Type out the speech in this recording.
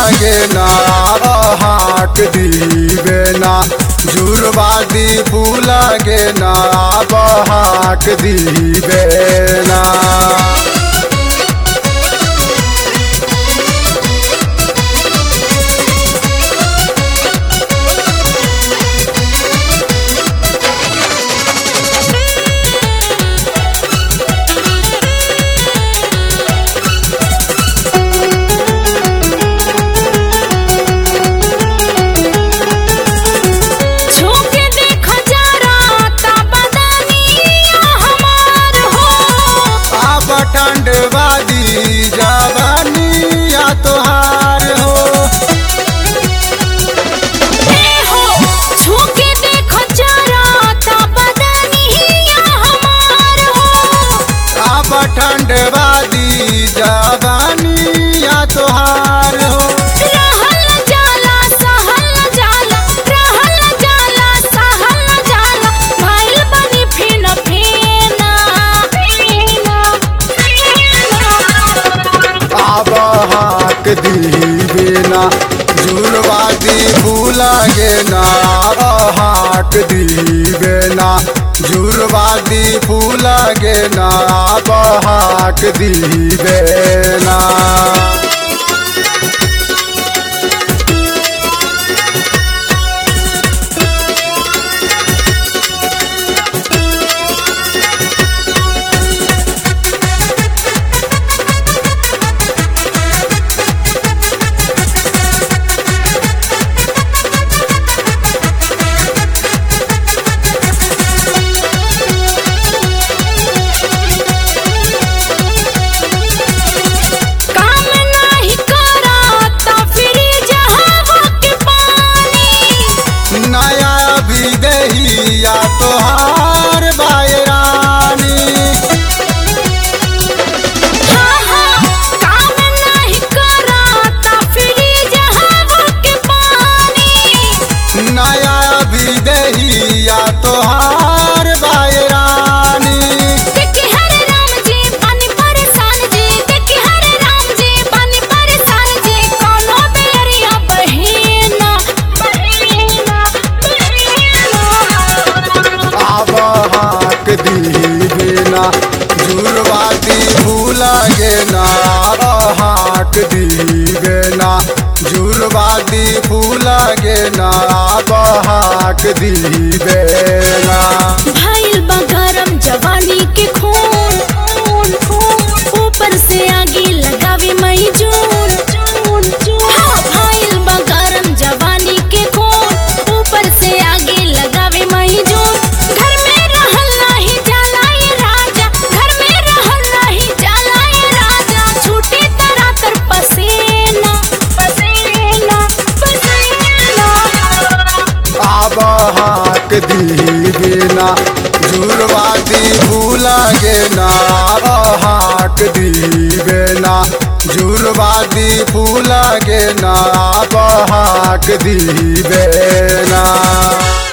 लागे ना हाक दीवे ना जुर्वादी लागे ना हाक दीवे ना। ठंडवादी जवानिया तोहार हो छूके देखो जरा बदनिया हमार हो। अब ठंडवादी जवानिया तोहार हो। रहल जाला सहल जाला रहल जाला सहल जाला भइल बनी फिन फिना अब हाक दीवे ना जुर्वादी लागे ना हाक दीवे ना जुर्वादी लागे ना हाक दीवे ना। नया विदेहिया तोहार बायरानी काम नहीं कराता फ्रिज हवा के पानी। नया विदेहिया तोहार बायरानी देखी हरे राम जी पानी परेशान जी देखी हरे राम जी पानी परेशान जी कोनो बेरिया बहिना अब हाक दीवे ना जुर्वादी लागे ना हाक दीवे ना जुर्वादी लागे ना हाक दीवे ना। भइल बा गरम जवानी के खून ऊपर से आगे लगावे मई जून। भइल बा गरम जवानी के खून ऊपर से आगे लगावे मई जून। घर में रहल नहीं जाला ये राजा घर में रहल नहीं जाला ये राजा छूटे तरह तर पसीना पसीना पसीना। अब हाक दीवे ना जुर्वादी लागे ना हाक दीवे ना जुर्वादी लागे ना हाक दीवे ना।